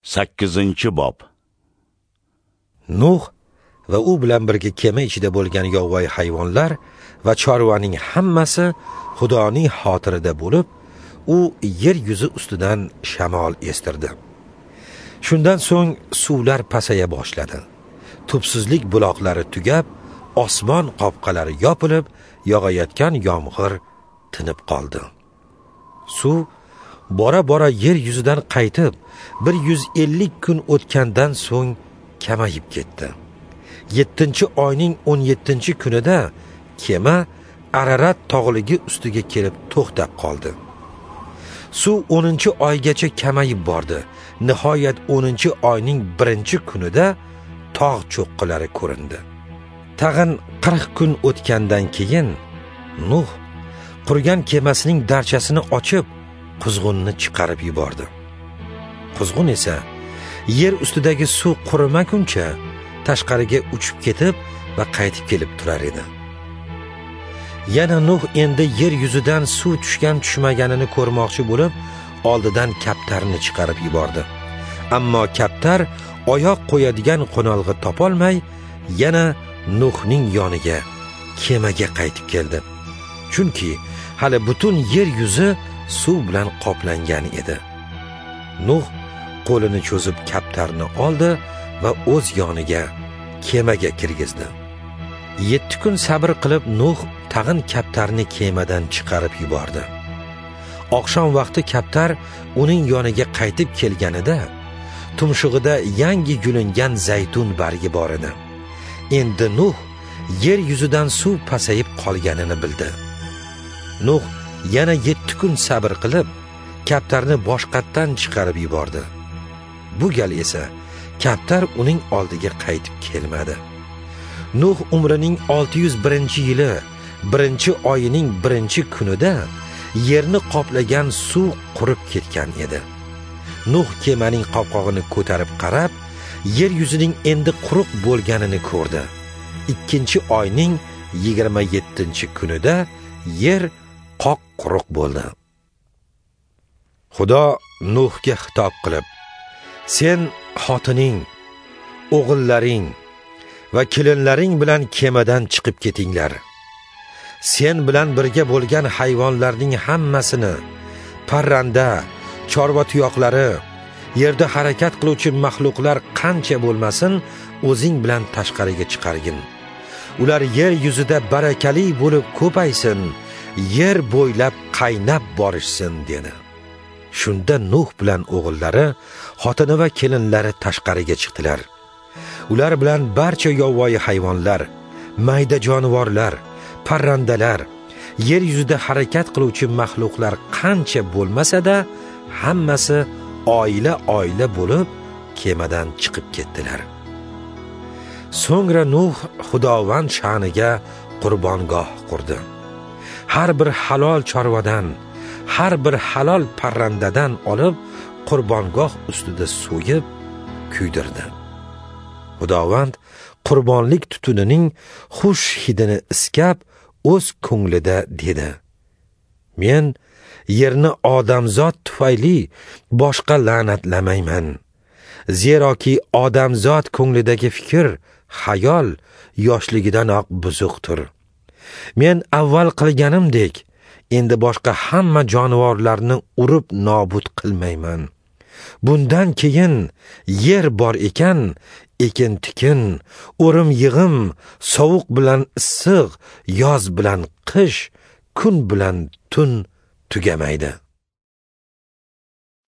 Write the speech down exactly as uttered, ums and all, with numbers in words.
sakkizinchi bob. Nuh va u bilan birga kema ichida bo'lgan yovvoyi hayvonlar va chorvaning hammasi Xudoning xotirida bo'lib, u yer yuzi ustidan shamol estirdi. Shundan so'ng suvlar pasaya boshladi. Tubsizlik buloqlari tugab, osmon qopqalari yopilib, yog'ayotgan yomg'ir tinib qoldi. Suv bora-bora yer yuzidan qaytib, bir yuz ellik kun o'tgandan so'ng kamayib ketdi. yettinchi oyning o'n yettinchi kunida kema Ararat tog'ligi ustiga kelib to'xtab qoldi. Suv o'ninchi oygacha kamayib bordi. Nihoyat o'ninchi oyning birinchi kunida tog' cho'qqilari ko'rindi. Tag'in qirq kun o'tgandan keyin Nuh qurgan kemasining darchasini ochib, quzg'unni chiqarib yubordi. Quzg'un esa yer ustidagi suv qurimaguncha tashqariga uchib ketib va qaytib kelib turar edi. Yana Nuh endi yer yuzidan suv tushgan tushmaganini ko'rmoqchi bo'lib, oldidan kaptarni chiqarib yubordi. Ammo kaptar oyoq qo'yadigan qo'nalg'i topolmay, yana Nuhning yoniga, kemaga qaytib keldi. Chunki hali butun yer yuzi suv bilan qoplangan edi. Nuh qo'lini cho'zib kaptarni oldi va o'z yoniga, kemaga kirgizdi. yetti kun sabr qilib Nuh tag'in kaptarni kemadan chiqarib yubordi. Oqshom vaqti kaptar uning yoniga qaytib kelganida, tumshug'ida yangi gulingan zaytun bargi bor edi. Endi Nuh yer yuzidan suv pasayib qolganini bildi. Nuh yana yetti kun sabr qilib, kaptarni boshqatdan chiqarib yubordi. Bu gal esa kaptar uning oldiga qaytib kelmadi. Nuh umrining olti yuz birinchi yili, birinchi oyining birinchi kunida yerni qoplagan suv qurib ketgan edi. Nuh kemaning qopqog'ini ko'tarib qarab, yer yuzining endi quruq bo'lganini ko'rdi. ikkinchi oyning yigirma yettinchi kunida yer qoq quruq bo'ldi. Xudo Nuhga xitob qilib: "Sen xotining, o'g'illaring va kelinlaring bilan kemadan chiqib ketinglar. Sen bilan birga bo'lgan hayvonlarning hammasini, parranda, chorva tuyoqlari, yerda harakat qiluvchi mahluqlar qancha bo'lmasin, o'zing bilan tashqariga chiqargin. Ular yer yuzida barakali bo'lib ko'paysin, yer bo'ylab qaynab borishsin" dedi. Shunda Nuh bilan o'g'illari, xotini va kelinlari tashqariga chiqdilar. Ular bilan barcha yovvoyi hayvonlar, mayda jonivorlar, parrandalar, yer yuzida harakat qiluvchi mahluqlar qancha bo'lmasa-da, hammasi oila-oila bo'lib kemadan chiqib ketdilar. So'ngra Nuh Xudovand sha'niga qurbongoh qurdi. Har bir halol chorvadan, har bir halol parrandadan olib, qurbongoh ustida so'yib, kuydirdi. Xudovand qurbonlik tutunining xush hidini iskab, o'z ko'nglida dedi: "Men yerni odamzod tufayli boshqa la'natlamayman. Zeroki odamzod ko'nglidagi fikr, xayol yoshligidanoq buzuqdir. Men avval qilganimdek endi boshqa hamma jonivorlarni urib nobud qilmayman. Bundan keyin yer bor ekan, ekin-tikin, o'rim-yig'im, sovuq bilan issiq, yoz bilan qish, kun bilan tun tugamaydi."